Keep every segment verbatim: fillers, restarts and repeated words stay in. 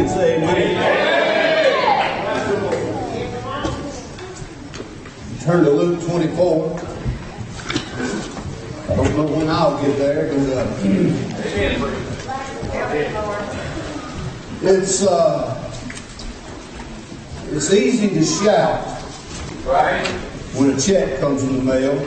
and say amen. Turn to Luke twenty-four. I don't know when I'll get there, but uh, it's uh, it's easy to shout when a check comes in the mail.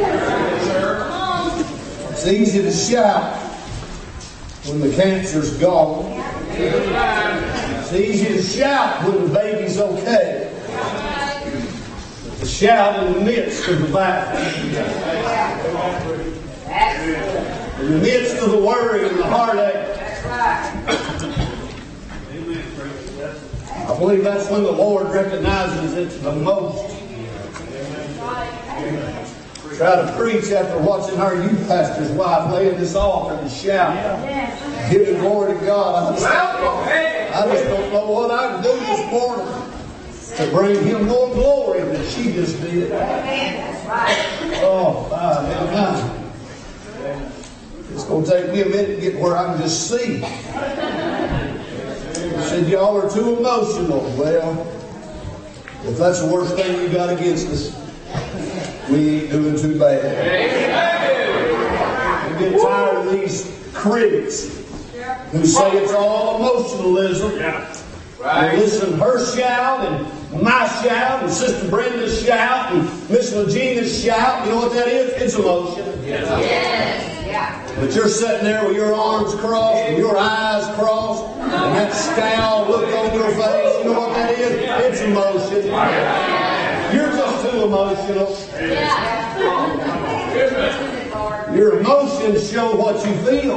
It's easy to shout when the cancer's gone. It's easy to shout when the baby's okay. But to shout in the midst of the battle, in the midst of the worry and the heartache, I believe that's when the Lord recognizes it the most. Try to preach after watching our youth pastor's wife lay in this altar and shout, giving glory to God. I just, I just don't know what I can do this morning to bring Him more glory than she just did. Oh, God, man. It's going to take me a minute to get where I can just see. He said, y'all are too emotional. Well, if that's the worst thing you got against us, we ain't doing too bad. We get tired of these critics who say it's all emotionalism. And listen, her shout and my shout and Sister Brenda's shout and Miss Legina's shout. You know what that is? It's emotion. But you're sitting there with your arms crossed and your eyes crossed and that scowl look on your face. You know what that is? It's emotion. You're just too emotional. Your emotions show what you feel.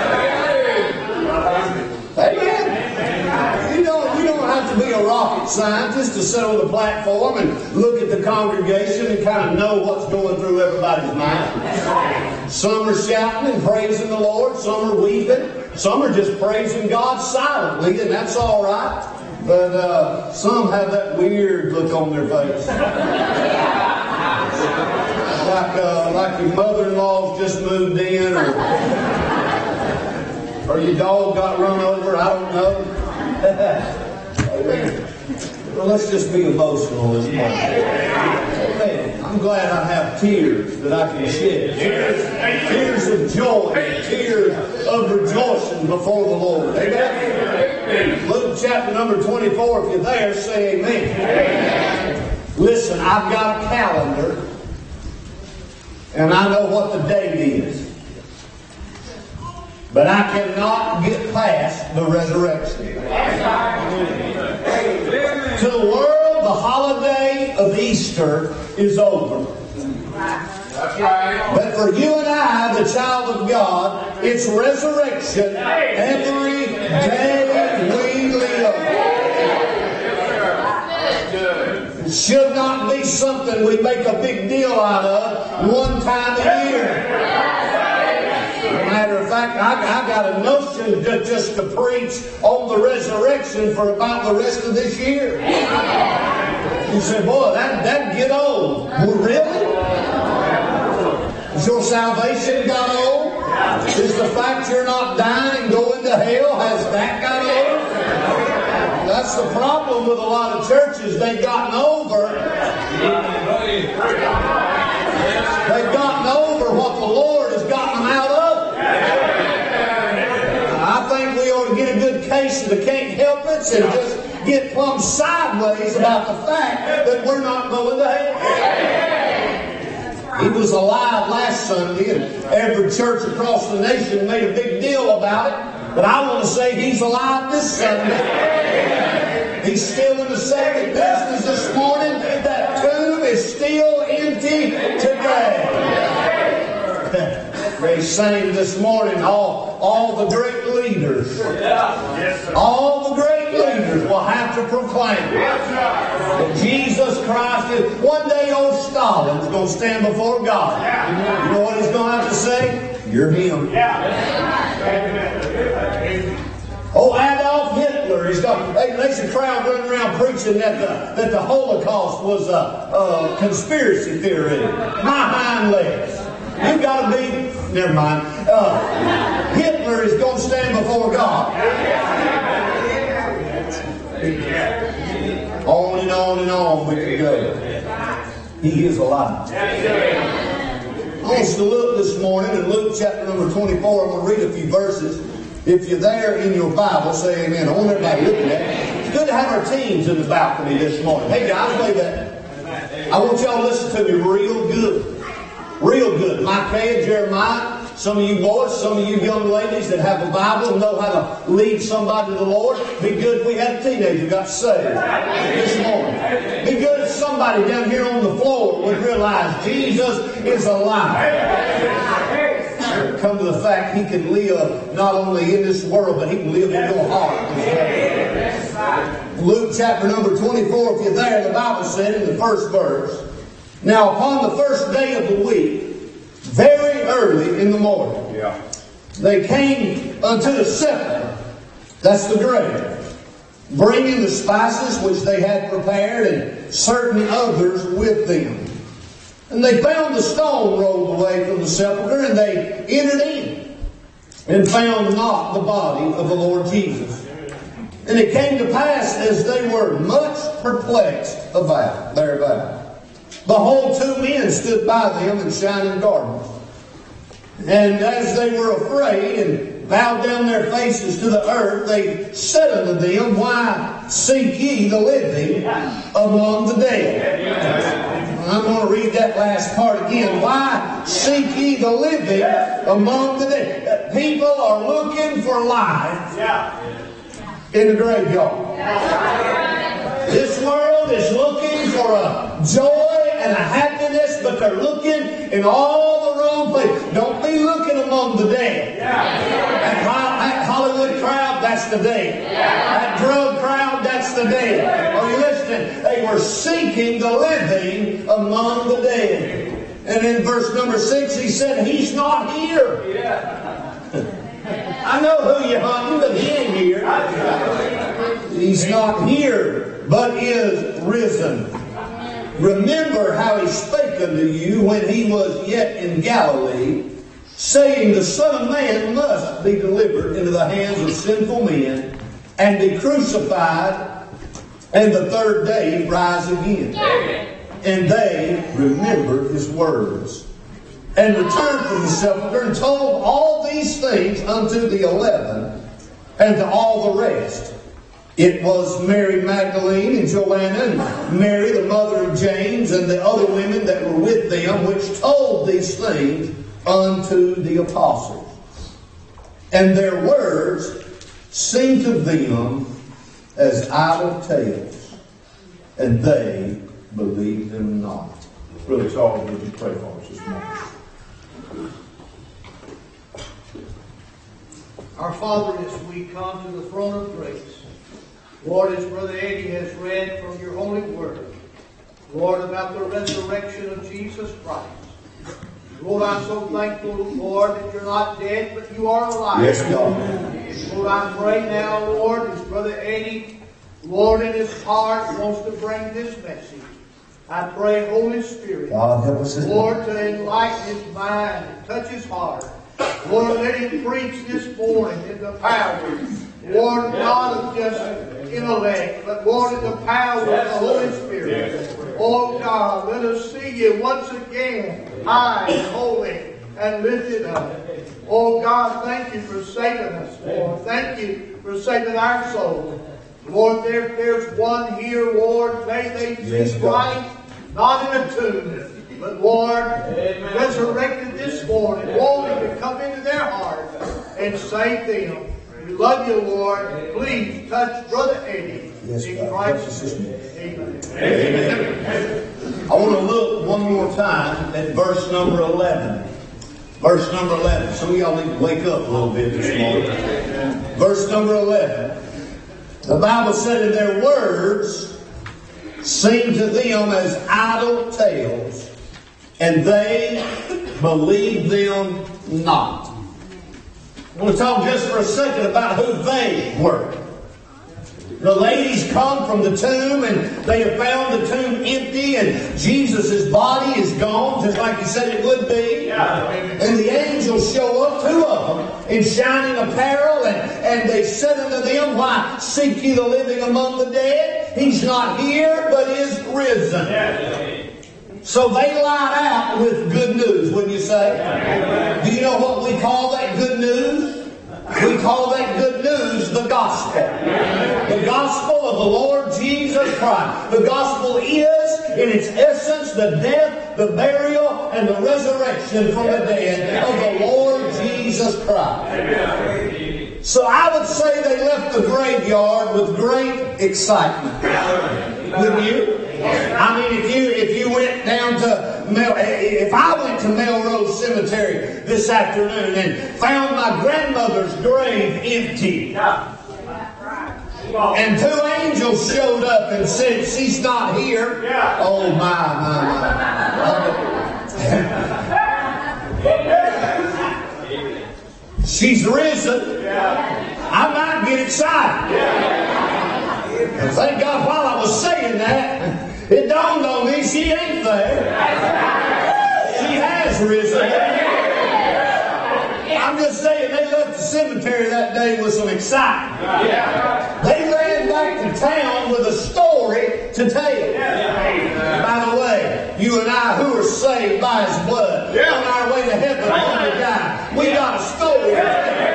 Amen. You don't, you don't have to be a rocket scientist to sit on the platform and look at the congregation and kind of know what's going through everybody's mind. Some are shouting and praising the Lord. Some are weeping. Some are just praising God silently, and that's all right. But uh, some have that weird look on their face. Like, uh, like your mother-in-law's just moved in, or, or your dog got run over, I don't know. Well, let's just be emotional this morning. Amen. I'm glad I have tears that I can shed. Tears of joy, tears of rejoicing before the Lord. Amen. Luke chapter number twenty-four, if you're there, say amen. Amen. Listen, I've got a calendar, and I know what the date is. But I cannot get past the resurrection. To the world, the holiday of Easter is over. But for you and I, the child of God, it's resurrection every day we live. It should not be something we make a big deal out of one time a year. As a matter of fact, I, I got a notion to, just to preach on the resurrection for about the rest of this year. You say, boy, that that'd get old. Well, really? Has your salvation got old? Is the fact you're not dying and going to hell, has that got old? That's the problem with a lot of churches. They've gotten over. They've gotten over what the Lord has gotten them out of. I think we ought to get a good case of the can't help it and just get plumb sideways about the fact that we're not going to hell. He was alive last Sunday, and every church across the nation made a big deal about it. But I want to say He's alive this Sunday. He's still in the second business this morning. That tomb is still empty today. They sang this morning, all, all the great leaders, all the great leaders will have to proclaim that Jesus Christ is. One day old Stalin's going to stand before God. You know what he's going to have to say? You're him. Oh, Adolf Hitler. He's got, hey, there's a crowd running around preaching that the, that the Holocaust was a, a conspiracy theory. My hind legs. You've got to be, never mind. Uh, Hitler is going to stand before God. On and on and on we could go. He is alive. I want us to look this morning in Luke chapter number twenty-four. I'm going to read a few verses. If you're there in your Bible, say amen. I want everybody looking at it. It's good to have our teens in the balcony this morning. Hey guys, wait a minute. I want y'all to listen to me real good. Real good. Micaiah, Jeremiah, some of you boys, some of you young ladies that have a Bible and know how to lead somebody to the Lord. Be good if we had a teenager who got saved this morning. Be good if somebody down here on the floor would realize Jesus is alive. Come to the fact He can live not only in this world, but He can live in your heart. Luke chapter number twenty-four, if you're there, the Bible said in the first verse, now upon the first day of the week, very early in the morning, yeah. they came unto the sepulchre, that's the grave, bringing the spices which they had prepared, and certain others with them. And they found the stone rolled away from the sepulchre, and they entered in, and found not the body of the Lord Jesus. And it came to pass, as they were much perplexed about, thereabout, behold, two men stood by them in shining garments. And as they were afraid and bowed down their faces to the earth, they said unto them, why seek ye the living among the dead? I'm going to read that last part again. Why seek ye the living among the dead? People are looking for life in the graveyard. This world is looking for a joy and a happiness, but they're looking in all the wrong places. Don't be looking among the dead. That Hollywood crowd, that's the dead. That drug crowd, that's the dead. Are you listening? They were seeking the living among the dead. And in verse number six, he said, He's not here. I know who you're hunting, but He ain't here. He's not here, but is risen. Remember how He spake unto you when He was yet in Galilee, saying, the Son of Man must be delivered into the hands of sinful men, and be crucified, and the third day rise again. And they remembered His words, and returned from the sepulchre, and told all these things unto the eleven, and to all the rest. It was Mary Magdalene and Joanna and Mary the mother of James and the other women that were with them, which told these things unto the apostles. And their words seemed to them as idle tales, and they believed them not. Really, Charles, would you pray for us this morning? Our Father, as we come to the throne of grace, Lord, as Brother Eddie has read from your holy word, Lord, about the resurrection of Jesus Christ. Lord, I'm so thankful, Lord, that you're not dead, but you are alive. Yes, God. Lord, I pray now, Lord, as Brother Eddie, Lord, in his heart wants to bring this message. I pray, Holy Spirit, God, help us, Lord, to enlighten his mind and touch his heart. Lord, let him preach this morning in the power, Lord, not of just intellect, but Lord, in the power of the Holy Spirit. Oh God, let us see you once again, high and holy and lifted up. Oh God, thank you for saving us, Lord. Thank you for saving our souls. Lord, there, there's one here, Lord, may they be yes, right, not in a tomb, but Lord, Amen. Resurrected this morning, wanting to come into their heart and save them. We love you, Lord. Please touch Brother Eddie. Yes, in Christ's name. Amen. Amen. I want to look one more time at verse number eleven. Verse number eleven. Some of y'all need to wake up a little bit this morning. Verse number eleven. The Bible said, in their words seemed to them as idle tales, and they believed them not. I want to talk just for a second about who they were. The ladies come from the tomb and they have found the tomb empty and Jesus' body is gone, just like he said it would be. And the angels show up, two of them, in shining apparel, and, and they said unto them, why seek ye the living among the dead? He's not here, but is risen. So they light out with good news, wouldn't you say? Do you know what we call that good news? We call that good news the gospel. The gospel of the Lord Jesus Christ. The gospel is, in its essence, the death, the burial, and the resurrection from the dead of the Lord Jesus Christ. So I would say they left the graveyard with great excitement. Wouldn't you? I mean, if you if you went down to Mel, if I went to Melrose Cemetery this afternoon and found my grandmother's grave empty, and two angels showed up and said she's not here, oh my my my, she's risen, I might get excited. And thank God, while I was saying that, it dawned on me she ain't there. She has risen. I'm just saying they left the cemetery that day with some excitement. They ran back to town with a story to tell. By the way, you and I who are saved by His blood, on our way to heaven on the God, we got a story to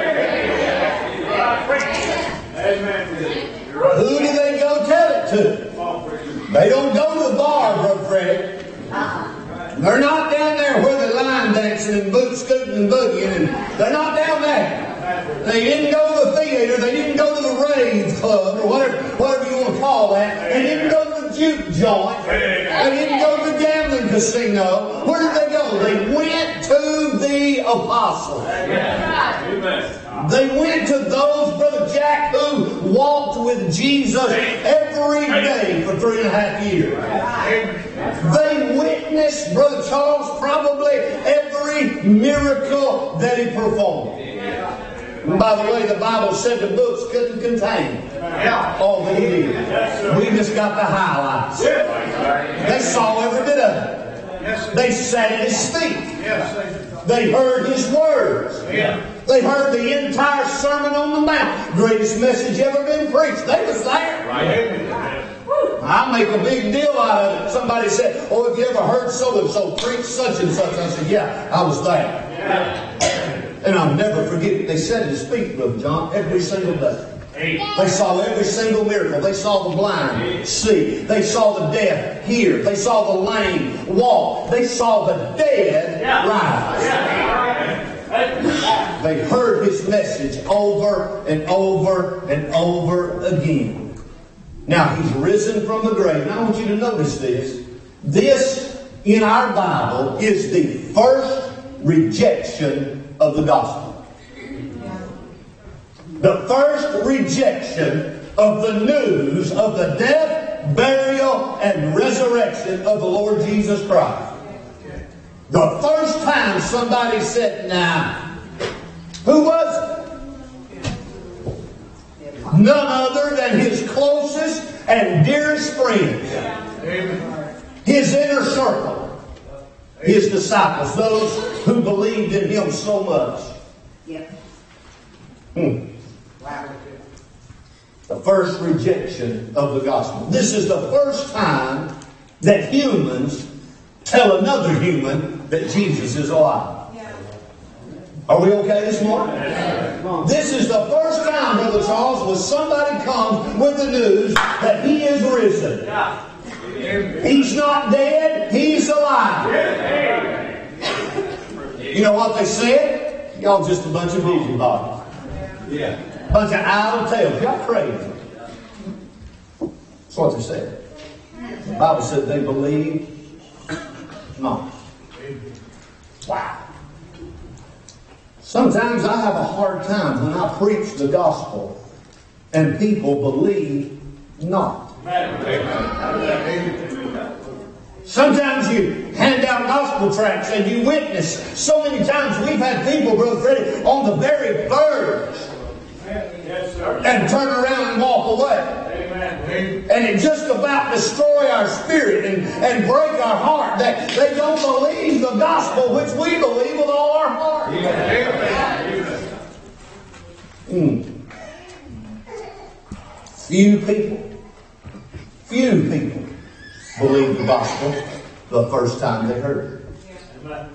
tell. Who do they go tell it to? They don't go to the bar, Brother Freddie. They're not down there where they're line dancing and boot scooting and boogieing. And they're not down there. They didn't go to the theater. They didn't go to the rave club or whatever, whatever you want to call that. They didn't go to the juke joint. They didn't go to the gambling casino. Where did they go? They went to the apostles. They went to those, Brother Jack, who walked with Jesus every day for three and a half years. They witnessed, Brother Charles, probably every miracle that he performed. And by the way, the Bible said the books couldn't contain all that he did. We just got the highlights. They saw every bit of it. They sat at his feet. They heard his words. They heard the entire Sermon on the Mount. Greatest message ever been preached. They was there. I make a big deal out of it. Somebody said, oh, have you ever heard so-and-so preach such and such? I said, yeah, I was there. And I'll never forget, they sat at his feet, Brother John, every single day. They saw every single miracle. They saw the blind see. They saw the deaf hear. They saw the lame walk. They saw the dead rise. They heard his message over and over and over again. Now, he's risen from the grave. Now, I want you to notice this. This, in our Bible, is the first rejection of the gospel. The first rejection of the news of the death, burial, and resurrection of the Lord Jesus Christ. The first time somebody said, nah, who was it? None other than his closest and dearest friends. His inner circle. His disciples. Those who believed in him so much. Hmm. The first rejection of the gospel. This is the first time that humans tell another human that Jesus is alive. Are we okay this morning? This is the first time, Brother Charles, when somebody comes with the news that he is risen. He's not dead, he's alive. You know what they said? Y'all just a bunch of busybodies. Yeah. Bunch of idle tales. Y'all crazy. That's what they said. The Bible said they believed not. Wow. Sometimes I have a hard time when I preach the gospel and people believe not. Sometimes you hand out gospel tracts and you witness. So many times we've had people, Brother Freddie, on the very verge and turn around and walk away. And it just about destroy our spirit and, and break our heart that they don't believe the gospel, which we believe with all our heart. Mm. Few people, few people believe the gospel the first time they heard it.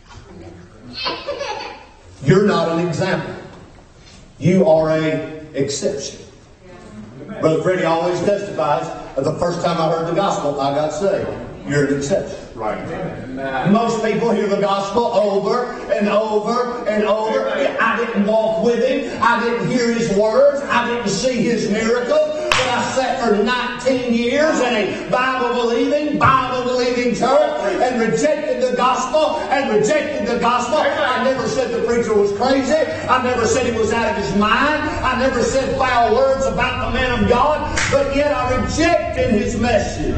You're not an example. You are an exception. Brother Freddie always testifies that the first time I heard the gospel, I got saved. You're an exception. Right. Most people hear the gospel over and over and over. I didn't walk with him. I didn't hear his words. I didn't see his miracles. But I sat for nineteen years in a Bible-believing, Bible-believing church and rejected the gospel and rejected the gospel. I never said the preacher was crazy. I never said he was out of his mind. I never said foul words about the man of God. But yet I rejected his message.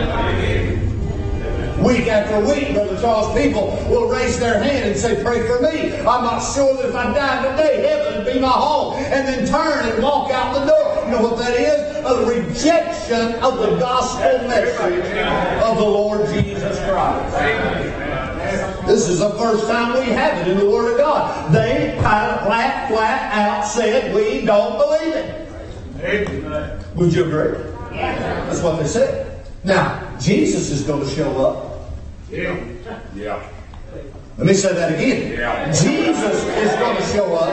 Week after week, Brother Charles, people will raise their hand and say, pray for me. I'm not sure that if I died today, heaven would be my home. And then turn and walk out the door. You know what that is? A rejection of the gospel message of the Lord Jesus Christ. This is the first time we have it in the Word of God. They flat, flat out said, we don't believe it. Would you agree? That's what they said. Now, Jesus is going to show up. Yeah. Yeah. Let me say that again. Yeah. Jesus is going to show up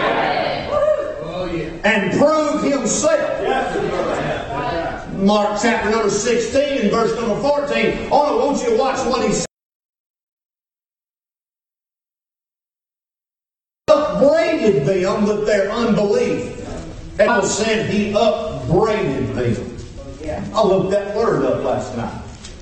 and prove himself. Mark chapter number sixteen and verse number fourteen. Oh, won't you watch what he said? Upbraided them with their unbelief. And I said he upbraided them. I looked that word up last night.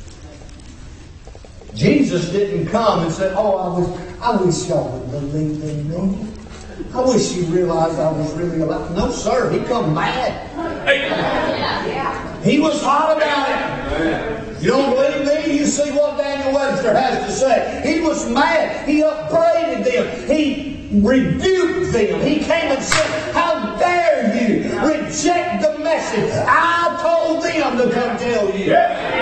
Jesus didn't come and say, oh, I wish, I wish y'all would believe in me. I wish you realized I was really alive. No, sir. He come mad. He was hot about it. You don't believe me? You see what Daniel Webster has to say. He was mad. He upbraided them. He rebuked them. He came and said, how dare you reject the message I told them to come tell you.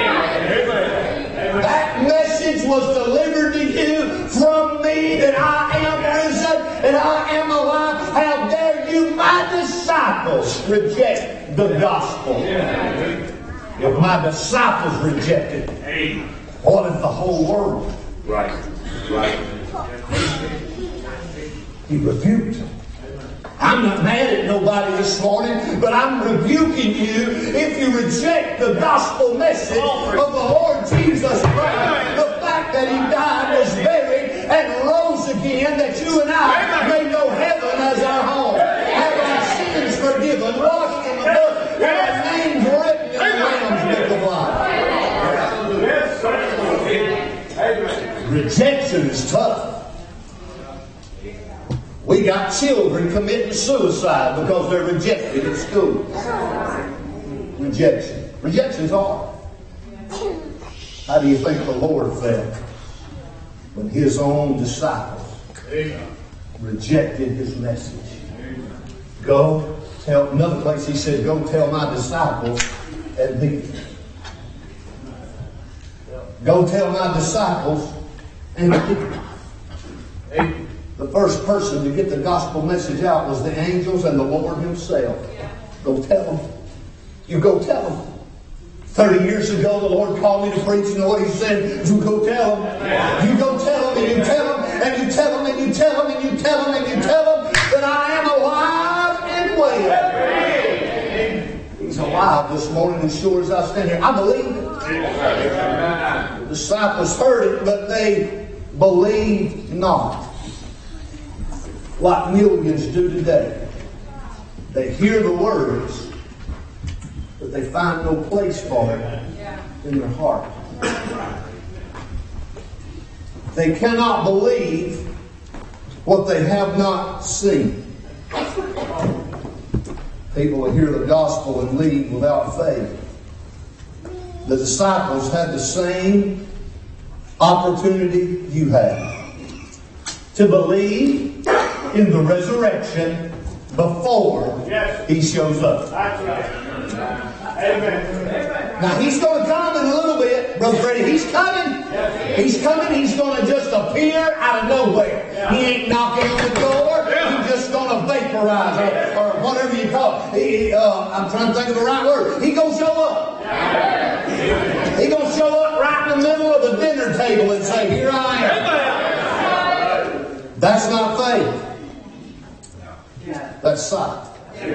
That message was delivered to you from me that I am risen and I am alive. How dare you, my disciples, reject the gospel? If my disciples reject it, what if the whole world? Right. Right. He rebuked them. I'm not mad at nobody this morning, but I'm rebuking you if you reject the gospel message of the Lord Jesus Christ. The fact that He died, was buried, and rose again, that you and I may know heaven as our home. Have our sins forgiven, washed in the blood, and our names written in the Lamb's book of life. Rejection is tough. We got children committing suicide because they're rejected at school. Rejection. Rejection's hard. How do you think the Lord felt when His own disciples rejected His message? Go tell, another place He said, go tell my disciples and be. Go tell my disciples and be. The first person to get the gospel message out was the angels and the Lord Himself. Go tell them. You go tell them. Thirty years ago, the Lord called me to preach. You know what He said? You go tell them. You go tell them, and you tell them, and you tell them, and you tell them, and you tell them, and you tell them that I am alive and well. He's alive this morning as sure as I stand here. I believe it. The disciples heard it, but they believed not. Like millions do today. They hear the words, but they find no place for it in their heart. They cannot believe what they have not seen. People will hear the gospel and leave without faith. The disciples had the same opportunity you had to believe in the resurrection before He shows up. Now he's going to come in a little bit, Brother Freddie. He's coming. He's coming. He's going to just appear out of nowhere. He ain't knocking on the door. He's just going to vaporize or, or whatever you call it. He, uh, I'm trying to think of the right word. He's going to show up. He's going to show up right in the middle of the dinner table and say, "Here I am." That's not faith. That's sight.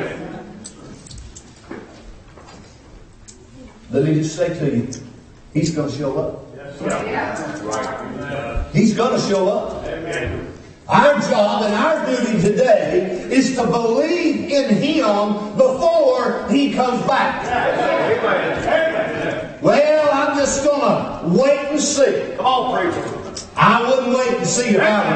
Let me just say to you, He's going to show up. He's going to show up. Our job and our duty today is to believe in Him before He comes back. Well, I'm just going to wait and see. Come on, preacher. I wouldn't wait and see if I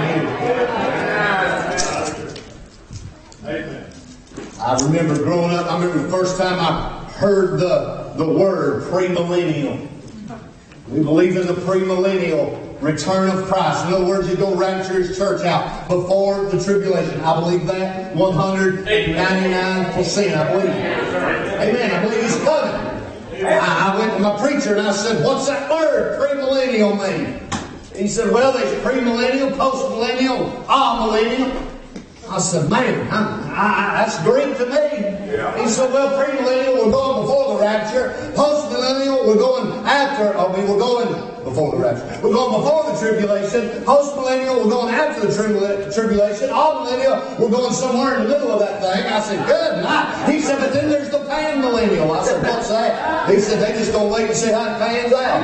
were here. I remember growing up, I remember the first time I heard the The word premillennial. We believe in the premillennial return of Christ. In other words, He's going to rapture His church out before the tribulation. I believe that one hundred ninety-nine percent. I believe it. Amen. I believe He's coming. I, I went to my preacher and I said, "What's that word premillennial mean?" He said, "Well, there's premillennial, postmillennial, amillennial." I said, "Man, I, I, that's Greek to me." Yeah. He said, "Well, premillennial, we're going before the rapture. Postmillennial, we're going after. I mean, we're going before the rapture. We're going before the tribulation. Postmillennial, we're going after the tribula- tribulation. Amillennial, we're going somewhere in the middle of that thing." I said, "Good night." He said, "But then there's the panmillennial." I said, "What's that?" He said, "They just going to wait and see how it pans out."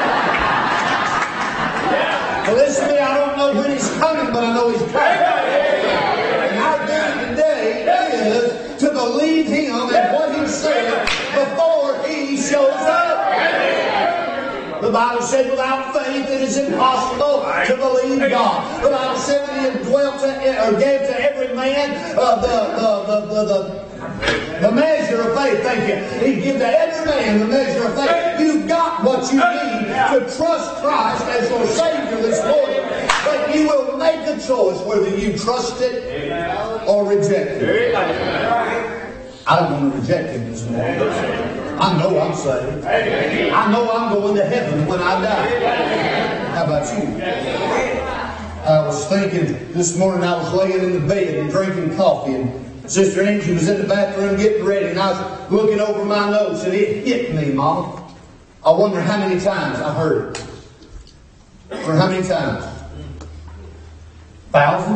Well, listen to me. I don't know when He's coming, but I know He's coming. To believe Him and what He said before He shows up. The Bible said without faith it is impossible to believe God. The Bible said that He dwelt to, or gave to every man uh, the, the, the, the, the, the measure of faith. Thank you. He gave to every man the measure of faith. You've got what you need to trust Christ as your Savior this morning. But you will make a choice whether you trust it or reject it. I don't want to reject Him this morning. I know I'm saved. I know I'm going to heaven when I die. How about you? I was thinking this morning, I was laying in the bed and drinking coffee, and Sister Angie was in the bathroom getting ready, and I was looking over my notes, and it hit me, Mom. I wonder how many times I heard it. Or how many times? Thousand?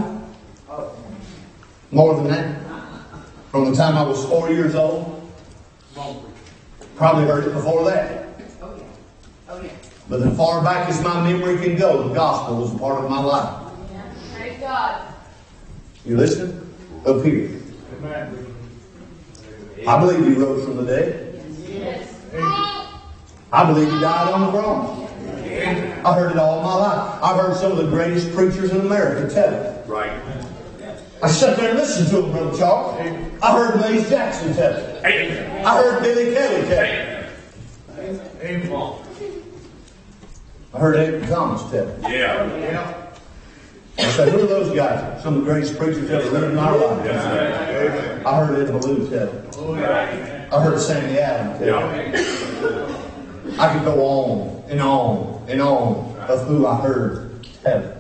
More than that? From the time I was four years old? Probably heard it before that. Oh yeah. Oh yeah. But as far back as my memory can go, the gospel was a part of my life. Praise God. You listening? Up here. I believe He rose from the dead. Yes. I believe He died on the cross. I heard it all my life. I've heard some of the greatest preachers in America tell it. Right. I sat there and listened to them, Brother Charles. I heard Mace Jackson tell it. I heard Billy Kelly tell it. I heard Edwin Thomas tell it. Yeah. I said, who are those guys? Some of the greatest preachers ever lived in our life. I heard Ed Ballou tell it. I heard Sammy Adams tell it. I could go on and on and on of who I heard tell it.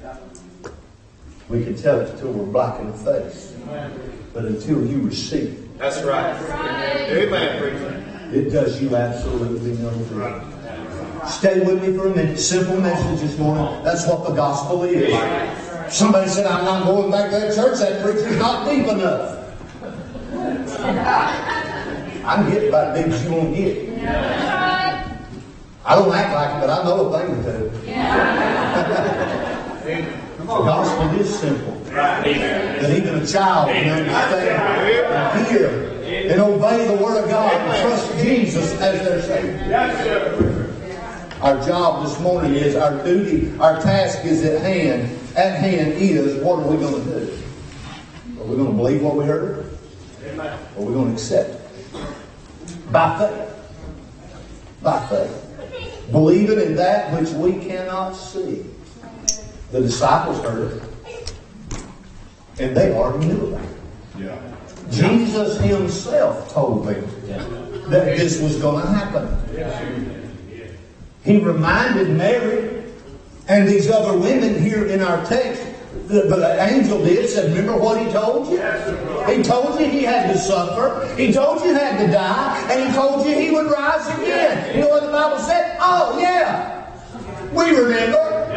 We can tell it until we're black in the face. But until you receive it. That's right. Amen, preacher. It does you absolutely no good. Stay with me for a minute. Simple message this morning. That's what the gospel is. Somebody said, "I'm not going back to that church. That preacher's not deep enough." I can get about deep as you want to get. I don't act like it, but I know a thing or two. The gospel is simple. That even a child can understand and hear and obey the Word of God and trust Jesus as their Savior. Our job this morning is, our duty, our task is at hand. At hand is, what are we going to do? Are we going to believe what we heard? Or are we going to accept it? By faith. By faith. Believing in that which we cannot see. The disciples heard it. And they already knew about it. Yeah. Jesus Himself told them that this was going to happen. He reminded Mary and these other women here in our text, but the angel did, said, remember what he told you? He told you he had to suffer. He told you he had to die. And he told you he would rise again. You know what the Bible said? Oh, yeah. We remember.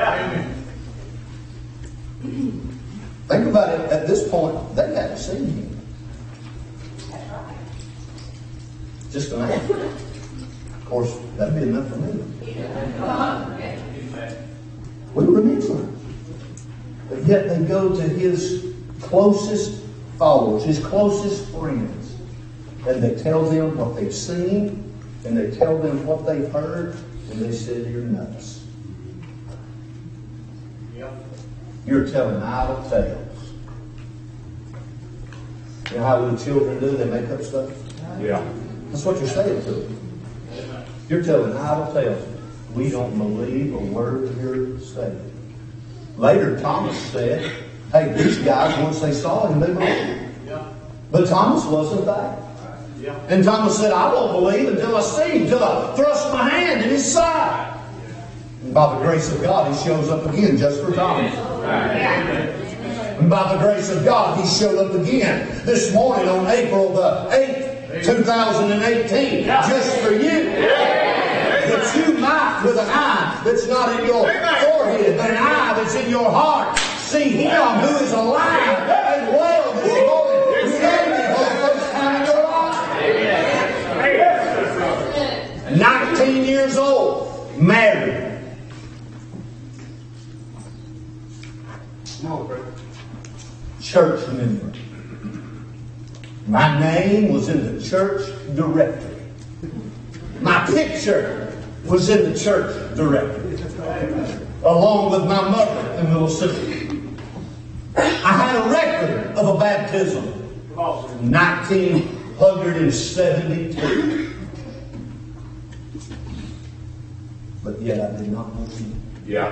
Think about it. At this point, they hadn't seen him. Just an angel. Of course, that'd be enough for me. We remember. But yet they go to his closest followers, his closest friends, and they tell them what they've seen, and they tell them what they've heard, and they said, you're nuts. Yep. You're telling idle tales. You know how little children do? They make up stuff? Yeah. That's what you're saying to them. You're telling idle tales. We don't believe a word you're saying. Later, Thomas said, hey, these guys, once they saw him, they believed. Yeah. But Thomas wasn't there. Yeah. And Thomas said, I won't believe until I see him, until I thrust my hand in his side. And by the grace of God, he shows up again just for Thomas. And by the grace of God, he showed up again this morning on April the eighth, two thousand eighteen, just for you. That you might, with an eye that's not in your forehead, but an eye that's in your heart, see Him who is alive and well this morning. You gave me for the first time in your life. nineteen years old, married. Church member. My name was in the church directory. My picture was in the church directory, along with my mother and little sister. I had a record of a baptism, nineteen seventy-two. But yet I did not know Him. Yeah.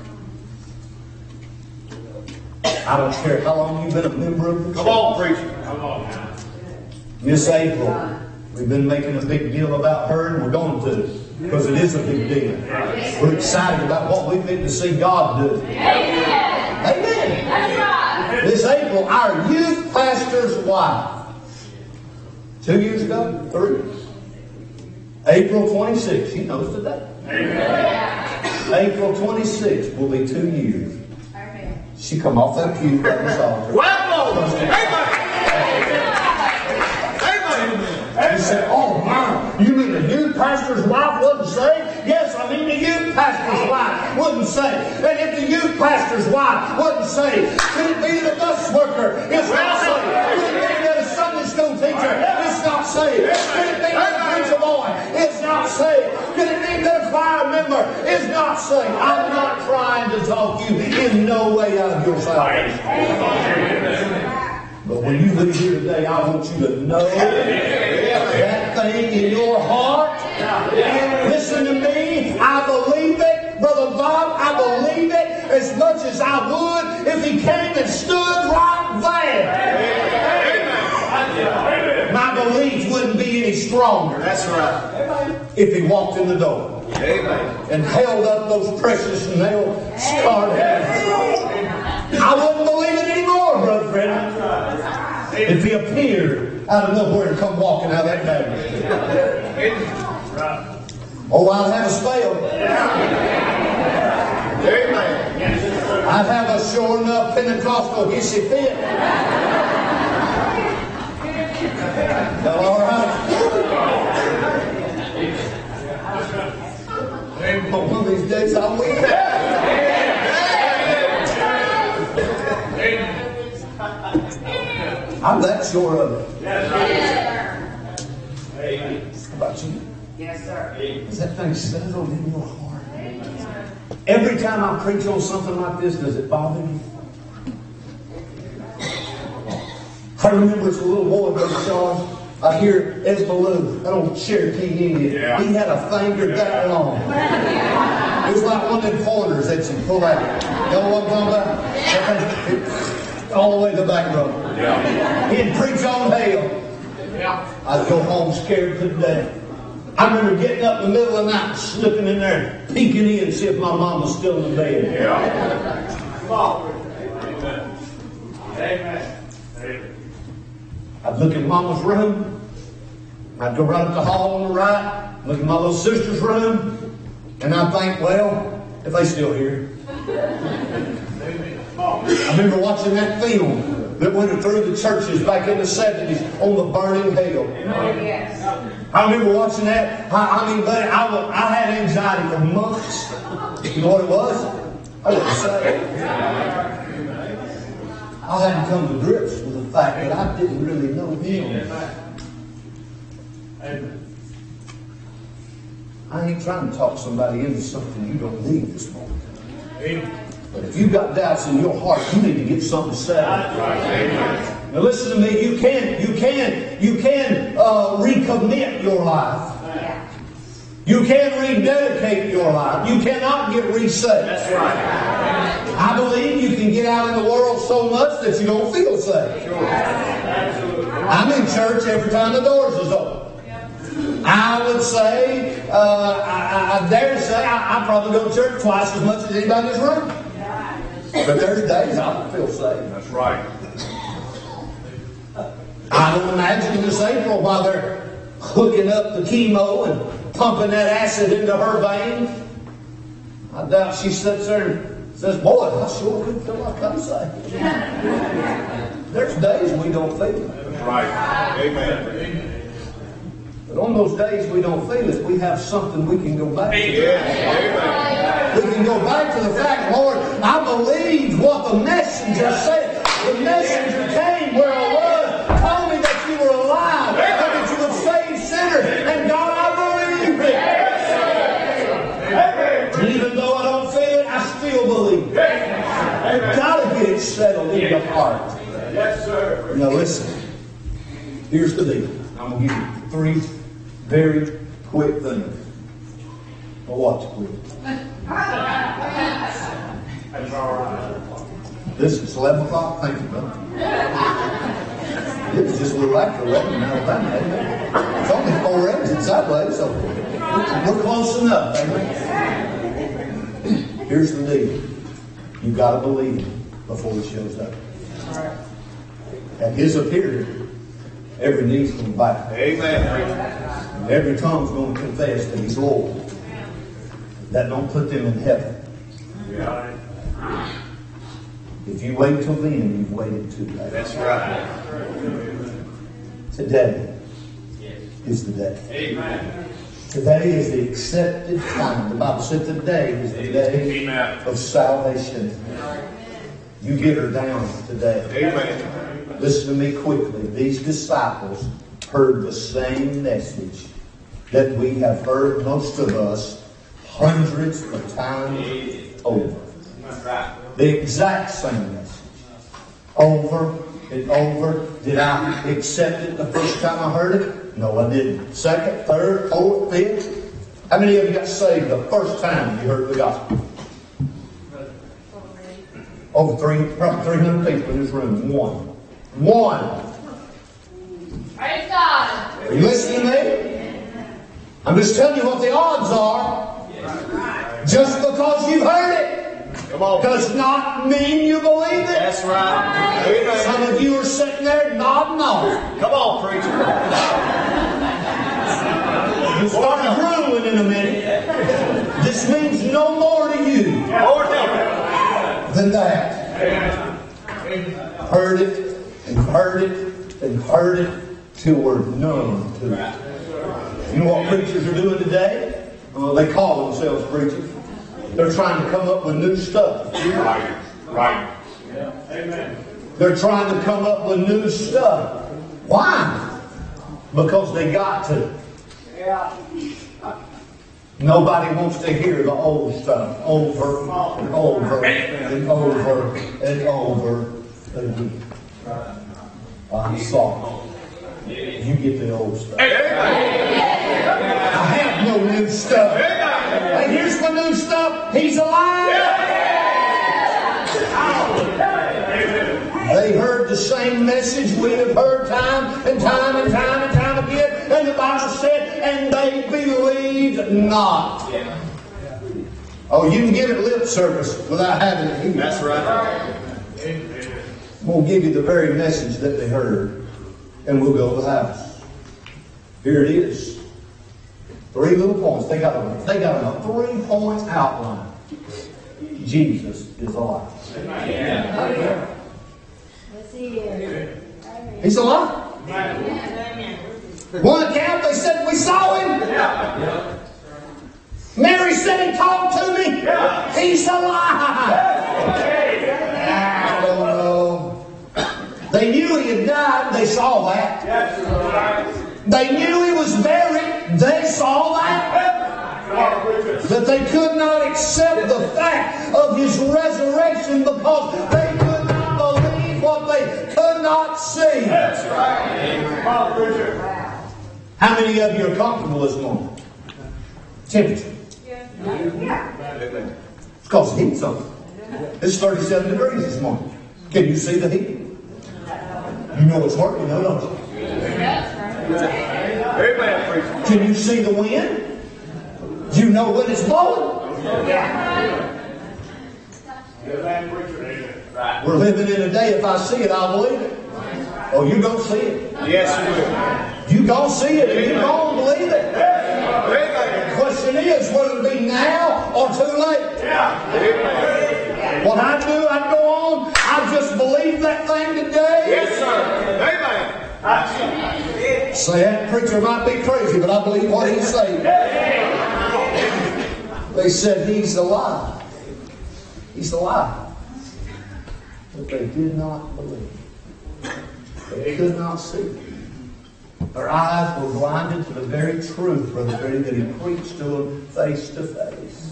I don't care how long you've been a member of the church. Come on, preacher. Come on. Miss April, we've been making a big deal about her, and we're going to, because it is a big deal. We're excited about what we've been to see God do. Amen. Amen. That's right. Miss April, our youth pastor's wife. Two years ago? Three. April twenty-sixth. She knows today. Amen. April twenty-sixth will be two years. Amen. She come off that pew at this altar. Well, Amen. He said, oh, my, you mean the youth pastor's wife wasn't saved? Yes, I mean the youth pastor's wife wasn't saved. And if the youth pastor's wife wasn't saved, could it be the bus worker is not saved? Could it be that a Sunday school teacher is not saved? Could it be that a preacher boy is not saved? Could it be that a choir member is not saved? I'm not trying to talk you in no way out of your salvation. But when you leave here today, I want you to know that thing in your heart. Listen to me. I believe it. Brother Bob, I believe it as much as I would if he came and stood right there. My belief wouldn't be any stronger. That's right. If he walked in the door and held up those precious nail-scarred hands. I wouldn't believe it anymore, Brother Fred. If he appeared out of nowhere and come walking out of that baptistry. Oh, I'd have a spell. I'd have a sure enough Pentecostal hissy fit. That all right? But one of these days I will. I'm that sure of it. Yes, sir. How about you? Yes, sir. Is that thing settled in your heart? Every time I preach on something like this, does it bother you? I remember as a little boy, Brother Sean, I hear Ed Ballou, that old Cherokee Indian. Yeah. He had a finger that long. It was like one of them pointers that you pull out. You know what I'm talking about? All the way to the back row. Yeah. He'd preach on hell. Yeah. I'd go home scared to death. I remember getting up in the middle of the night, slipping in there, peeking in, see if my mom was still in the bed. Come on. Amen. Amen. I'd look in Mama's room. I'd go right up the hall on the right, look at my little sister's room, and I'd think, well, if they still here. I remember watching that film that went through the churches back in the seventies on the burning hell. Yes. I remember watching that. I, I mean, buddy, I, was, I had anxiety for months. You know what it was? I wasn't saved. I hadn't come to grips with the fact that I didn't really know Him. I ain't trying to talk somebody into something you don't need this morning. But if you've got doubts in your heart, you need to get something settled. Now listen to me. You can, you can, you can uh, recommit your life. You can rededicate your life. You cannot get reset. That's right. I believe you can get out in the world so much that you don't feel safe. Sure. Absolutely. I'm in church every time the doors is open. I would say, uh, I, I dare say, I, I probably go to church twice as much as anybody in this room. But there's days I don't feel safe. That's right. I don't imagine this April while they're hooking up the chemo and pumping that acid into her veins. I doubt she sits there and says, boy, I sure could feel like I'm safe. There's days we don't feel it. That's right. Amen. But on those days we don't feel it, we have something we can go back to. Yes. Amen. We can go back to the fact, Lord, I believed what the messenger said. The messenger came where I was, told me that you were alive, and that you would save sinners. And God, I believe it. And even though I don't feel it, I still believe it. I've got to get it settled in the heart. Yes, sir. Now listen, here's the deal. I'm going to give you three very quick things. Well, what's quick? That's all right. This is eleven o'clock. Thank you, brother. It was just a little after eleven in Alabama. Amen. It's only four exits that way, so we're close enough. Amen. Here's the deal. You've got to believe Him before He shows up. At His appearing, every knee's going to bow. Amen. And every tongue's going to confess that He's Lord. That don't put them in heaven. Yeah. If you wait till then, you've waited too late. That's right. Today is the day. Amen. Today is the accepted time. The Bible said today is the day Amen. of salvation. You get her down today. Amen. Listen to me quickly. These disciples heard the same message that we have heard, most of us, hundreds of times over. That's right. The exact same message. Over and over. Did I accept it the first time I heard it? No, I didn't. Second, third, fourth, fifth. How many of you got saved the first time you heard the gospel? Over three, probably three hundred people in this room. One. One. Praise God. Are you listening to me? I'm just telling you what the odds are. Just because you've heard it Come on. does not mean you believe it. That's right. Amen. Some of you are sitting there nodding off. Come on, preacher. You start drooling in a minute. This means no more to you Lord help than that. Heard it and heard it and heard it till we're numb to it. You know what preachers are doing today? Uh, they call themselves preachers. They're trying to come up with new stuff. Right. Right. Amen. They're trying to come up with new stuff. Why? Because they got to. Nobody wants to hear the old stuff over and over and over and over again. I'm sorry. You get the old stuff. I have no new stuff. And here's the new stuff. He's alive. They heard the same message we have heard time and time and time and time again. And the Bible said, and they believed not. Oh, you can give it lip service without having it. That's right. We'll give you the very message that they heard. And we'll go to the house. Here it is. Three little points. They got a, they got a three-point outline. Jesus is alive. Yes, he is. He's alive. One account, they said, we saw him. Mary said he talked to me. He's alive. I don't know. They knew he had died. They saw that. They knew he was buried. They saw that. But they could not accept the fact of his resurrection because they could not believe what they could not see. That's right. How many of you are comfortable this morning? Temperature. It's because the heat's on. It's thirty-seven degrees this morning. Can you see the heat? You know it's working, no, don't you? Amen, preacher. Can you see the wind? You know when it's blowing? We're living in a day, if I see it, I'll believe it. Oh, you don't see it. Yes, you will. You don't see it and you don't believe it. Amen. The question is, will it be now or too late? Amen. What I do, I go on. I just believe that thing today. Yes, sir. Amen. Say that preacher might be crazy, but I believe what he's saying. They said he's alive. He's alive. But they did not believe. They could not see. Their eyes were blinded to the very truth, Brother Betty, that he preached to them face to face.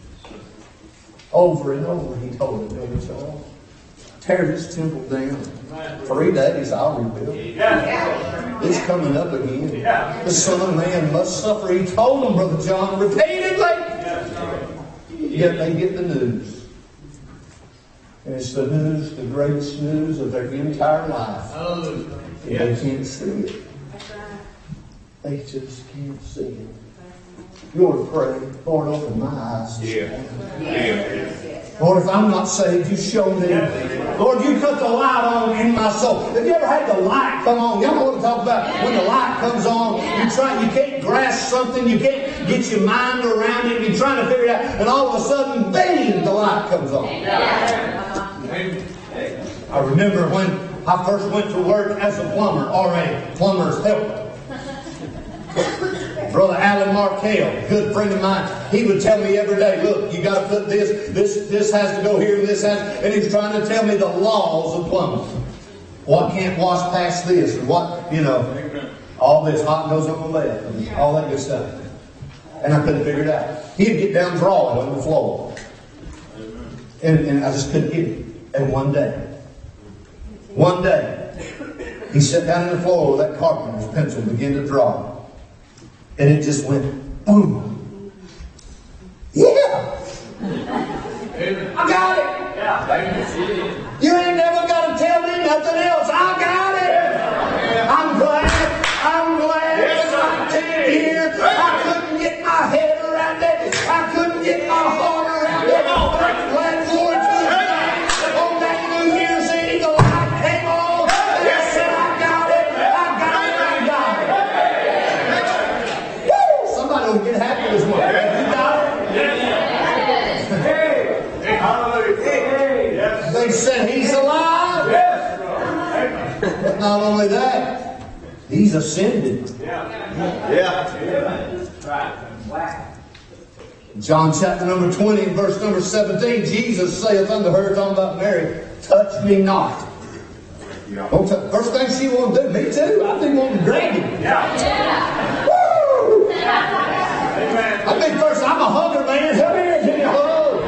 Over and over he told them, Brother Charles, tear this temple down. Three days I'll rebuild it. It's coming up again. The Son of Man must suffer. He told them, Brother John, repeatedly. Yet they get the news. And it's the news, the greatest news of their entire life. They can't see it. They just can't see it. You ought to pray, Lord, open my eyes. Yeah. Yeah. Lord, if I'm not saved, you show me. Lord, you put the light on in my soul. Have you ever had the light come on? Y'all know what I'm talking about? When the light comes on, you try, you can't grasp something, you can't get your mind around it, you're trying to figure it out, and all of a sudden, bang, the light comes on. I remember when I first went to work as a plumber, or a plumber's helper. Brother Alan Markell, good friend of mine, he would tell me every day, look, you got to put this, this, this has to go here, and this has, and he was trying to tell me the laws of plumbing. What can't wash past this, and what, you know, all this hot goes on the left, and all that good stuff. And I couldn't figure it out. He'd get down drawing on the floor. And, and I just couldn't get it. And one day, one day, he sat down on the floor with that carpenter's pencil and began to draw. And it just went, boom. Yeah! I got it! You ain't never got to tell me nothing else. I got it! I'm glad. I'm glad yes, I'm here. I couldn't get my head around it. I couldn't get my heart around it. I'm glad for it. On that New Year's Eve, the light came on. And I said, I got it. I got it. I got it. Woo! Somebody will get happy this morning. You got it? They said he's alive. But not only that, he's ascended. Yeah. John chapter number twenty, verse number seventeen, Jesus saith unto her, talking about Mary, touch me not. Don't touch. First thing she wanted to do, me too. I've been wanting to drag him. Woo! I think first, I'm a hugger, man. Come here, give me a hug.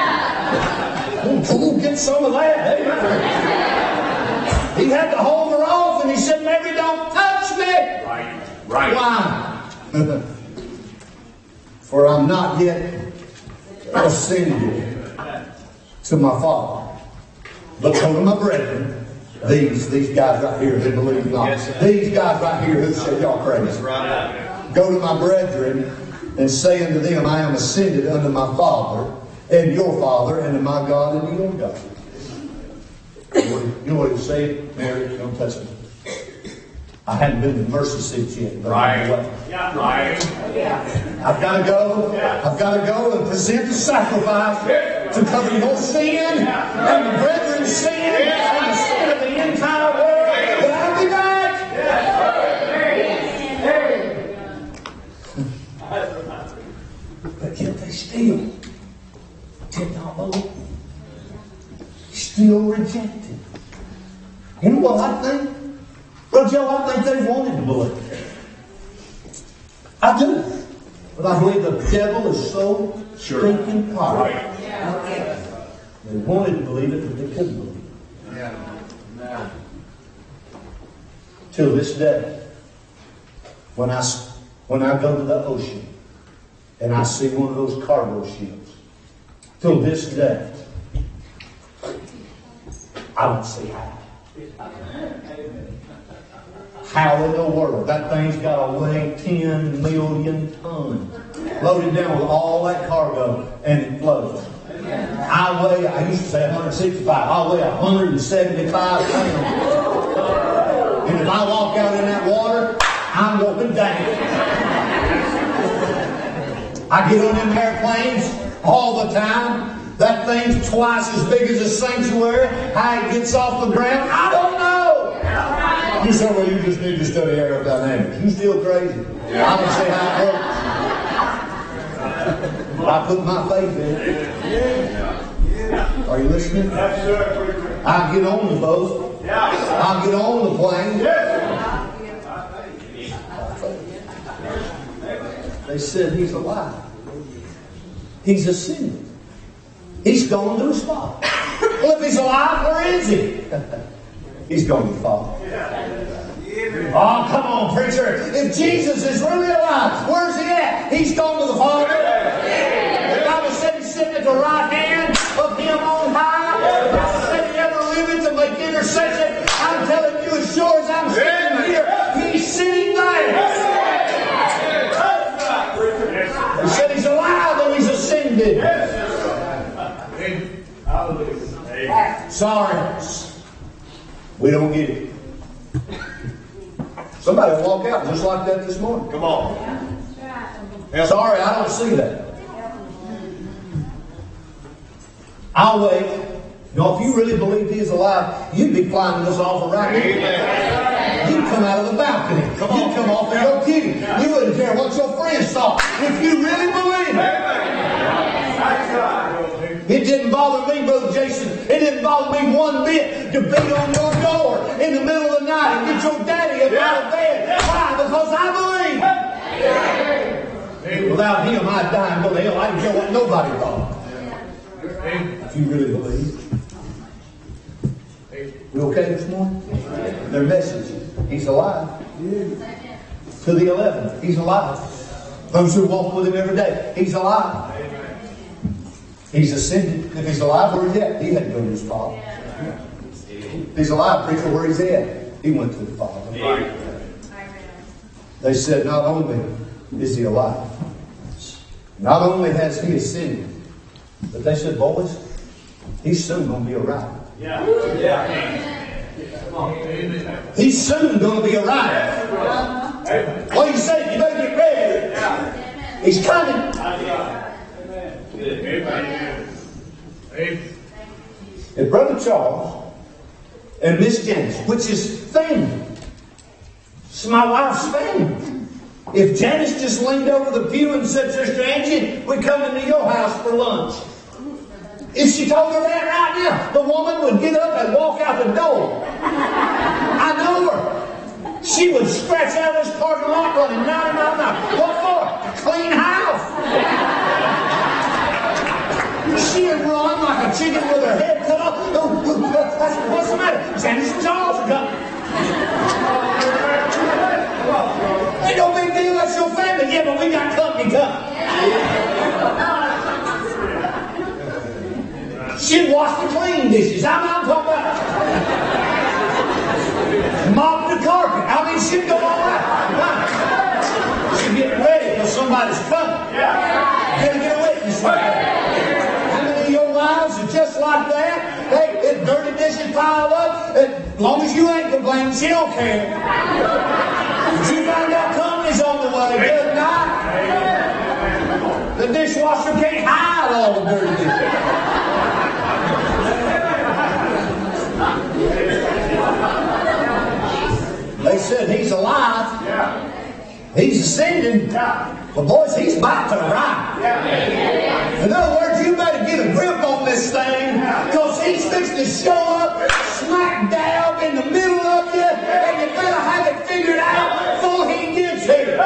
Ooh, get some of that. Amen. He had to hold her off, and he said, Mary, don't touch me. Right. Right. Why? For I'm not yet ascended to my Father, but so to my brethren These, these guys right here who believe not. Yes, sir. These guys right here who say y'all crazy. Right. Go to my brethren and say unto them, I am ascended unto my Father and your Father, and to my God and your God. You know what he said? Mary, don't touch me. I hadn't been to the mercy seat yet. But Right. what? Yeah. Right. I've got to go. I've got to go and present the sacrifice to cover your sin and the brethren's sin and the sin of the entire world. But I'll be back. But yet they still did not believe. Still rejected. You know what I think? Brother Joe, I think they wanted to believe. I do. But I believe the devil is so stinking powerful. They wanted to believe it, but they couldn't believe it. Yeah. Till this day, when I, when I go to the ocean and I see one of those cargo ships, till this day, I don't see how. How in the world? That thing's got to weigh ten million tons. Loaded down with all that cargo, and it floats. I weigh, I used to say one hundred sixty-five. I weigh one hundred seventy-five pounds. And if I walk out in that water, I'm going down. I get on them airplanes all the time. That thing's twice as big as a sanctuary. How it gets off the ground, I don't know. You say, well, you just need to study aerodynamics. You still crazy. I don't say how it works. But I put my faith in it. Are you listening? I'll get on the boat. I'll get on the plane. They said he's alive. He's ascended. He's gone to his Father. Well, if he's alive, where is he? He's gone to the Father. Oh, come on, preacher. If Jesus is really alive, where's he at? He's gone to the Father. The Bible said he's sitting at the right hand of him on high. The Bible said he never lived to make intercession. I'm telling you, as sure as I'm standing here, he's sitting there. He said he's alive and he's ascended. Sorry. We don't get it. Somebody will walk out just like that this morning. Come on. Sorry, I don't see that. I'll wait. You know, if you really believed he is alive, you'd be climbing this offer right now. You'd come out of the balcony. You'd come off of your pew. You wouldn't care what your friends thought. If you really believe it. It didn't bother me, Brother Jason. It didn't bother me one bit to beat on your door in the middle of the night and get your daddy up out of bed. Why? Because I believe. Without him, I'd die and go to hell. I didn't care what nobody thought. If you really believe. We okay this morning? Their message. He's alive. To the eleven. He's alive. Those who walk with him every day. He's alive. He's ascended. If he's alive, where he's at? He had to go to his Father. If he's alive, preacher, where he's at? He went to the Father. They said, not only is he alive, not only has he ascended, but they said, boys, he's soon going to be arrived. Yeah. Yeah. He's soon going to be arrived. What do you say? You better get ready. He's coming. And Brother Charles and Miss Janice, which is family. It's my wife's family. If Janice just leaned over the pew and said, Sister Angie, we're coming to your house for lunch. If she told her that right now, the woman would get up and walk out the door. I know her. She would scratch out of this parking lot running ninety miles an hour. What for? Clean house. She would run like a chicken with her head cut off. Oh, what's the matter? Janice and Charles are coming. Ain't no big deal, that's your family. Yeah, but we got company coming. She'd wash the clean dishes. I'm not talking about. it should go all right. You get ready for somebody's coming. You gotta get a witness right there. How many of your wives are just like that? Hey, if dirty dishes piled up, as long as you ain't complaining, she don't care. But you find out company's on the way, good night. The dishwasher can't hide all the dirty dishes. They said he's alive. He's ascending. But boys, he's about to ride. In other words, you better get a grip on this thing, because he's fixing to show up smack dab in the middle of you, and you better have it figured out before he gets here.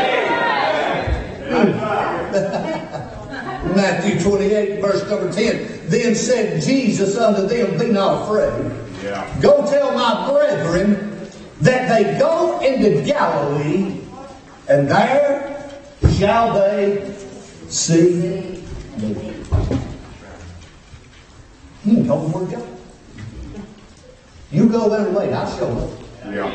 Matthew twenty-eight, verse number ten. Then said Jesus unto them, be not afraid. Yeah. Go tell my brethren that they go into Galilee, and there shall they see me. You can tell them where to go. You go there and wait, I'll show up. Yeah.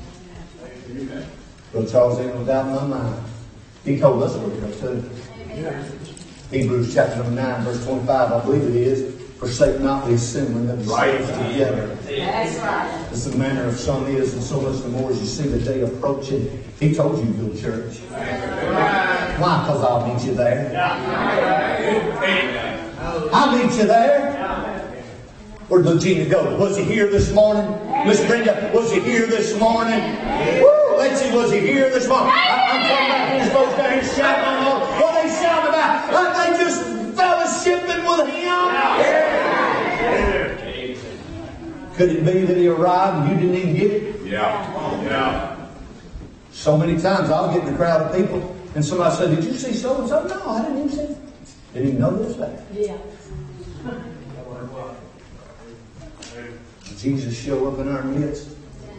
Brother Charles ain't no doubt in my mind. He told us where to go too. Hebrews chapter number nine, verse twenty-five, I believe it is. Forsake not the assembling of yourselves together. That's right. As the manner of some is, and so much the more as you see the day approaching. He told you to go to church. Why? Because I'll meet you there. I'll meet you there. Where'd Legina go? Was he here this morning? Miss Brenda, was he here this morning? Woo! Lexi, was he here this morning? I, I'm talking about these folks down here shouting on all. What are they shouting about? Like they just fellowshipping with him. Could it be that he arrived and you didn't even get it? Yeah. Yeah. So many times I'll get in a crowd of people and somebody said, did you see so and so? No, I didn't even see it. Didn't even know this there. Yeah. Jesus show up in our midst.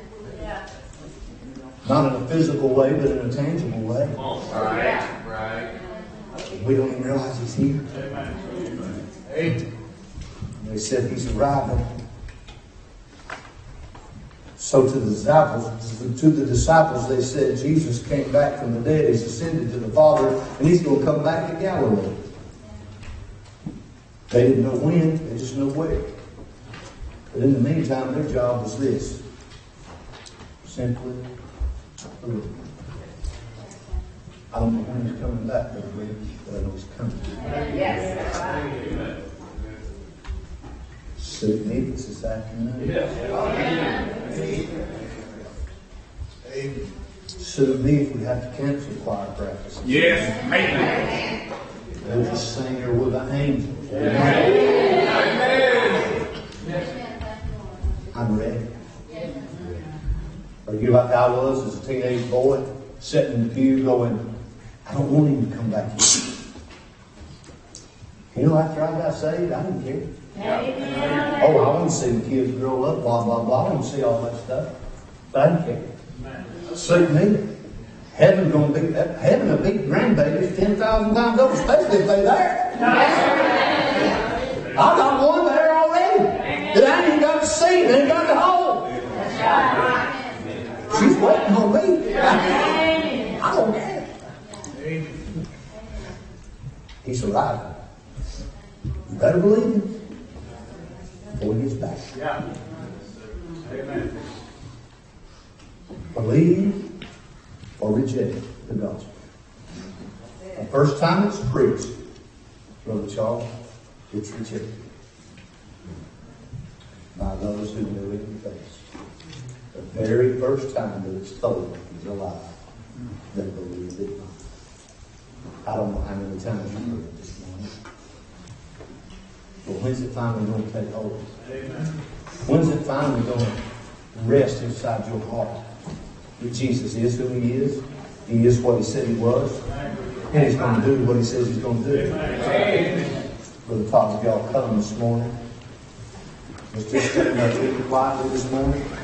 Not in a physical way, but in a tangible way. Right. Right. We don't even realize he's here. They said he's arriving. So to the disciples, to the disciples, they said Jesus came back from the dead. He's ascended to the Father, and he's going to come back to Galilee. They didn't know when, they just know where. But in the meantime, their job was this: simply prove. I don't know when he's coming back, but I know he's coming. Yes. Sit meetings this afternoon. Sue me if we have to cancel choir practice. Yes. Amen. We'll just sing here with the angels. I'm ready. Are you like I was as a teenage boy, sitting in the pew going, I don't want him to come back here. You know, after I got saved, I didn't care. Oh, I want to see the kids grow up, blah, blah, blah. I want to see all that stuff. But I didn't care. Suit me. Heaven's going to be, heaven will beat grandbabies ten thousand times over, especially if they're there. I got one there already that I ain't got to see, they ain't got to hold. She's waiting on me. I don't care. He's arriving. You better believe him before he gets back. Yeah. Amen. Believe or reject the gospel. The first time it's preached, Brother Charles, it's rejected by those who knew it in face. The very first time that it's told he's alive, they believed it not. I don't know how many times you've heard it this morning. But when's it finally going to take hold? Amen. When's it finally going to rest inside your heart? That Jesus is who he is. He is what he said he was. And he's going to do what he says he's going to do. Brother Todd, if y'all come this morning, let's just stand up quietly this morning.